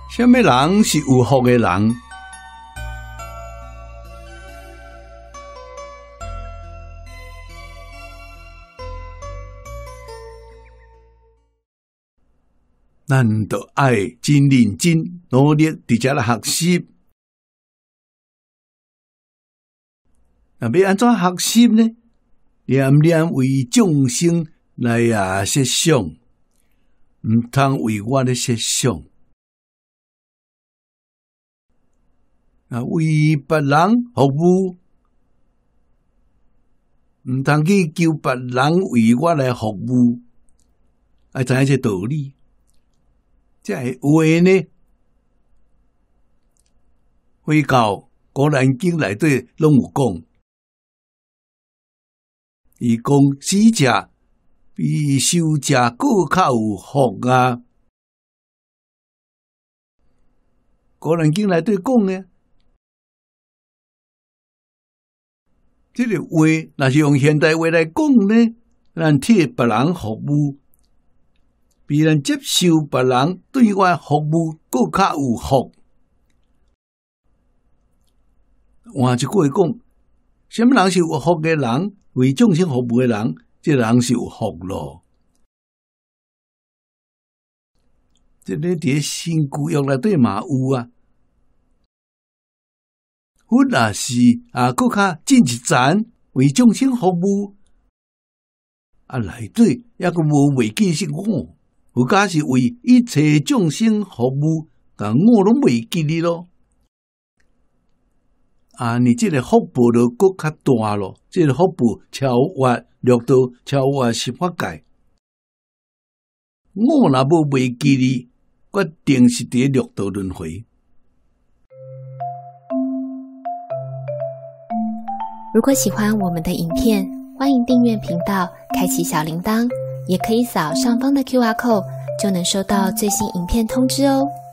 什么人是有福的人？咱就爱真认真努力伫遮来学习。那要安怎学习呢？念念为众生来设想，毋通为我咧设想。为别人服务，毋通去求别人为我来服务，爱知影这道理。这话呢，回教《古兰经》内底拢有讲，伊讲死者比受者更较有福啊！《古兰经》内底讲呢，这个话若是用现代话来讲呢，咱替别人服务。比咱接受别人对我服务更较有福。换一句话讲，什么人是有福的人？为众生服务的人，这人是有福咯。这个伫新旧约内底嘛有啊。佛也是更较进一层，为众生服务。内底抑个无袂记是我。佛家是为一切众生服务，但我拢袂记你咯。你这个福报就更较大咯。这个福报超越六道，超越十法界。我若无袂记你，决定是伫六道轮回。 如果喜欢我们的影片，欢迎订阅频道，开启小铃铛。也可以扫上方的 QR code， 就能收到最新影片通知哦。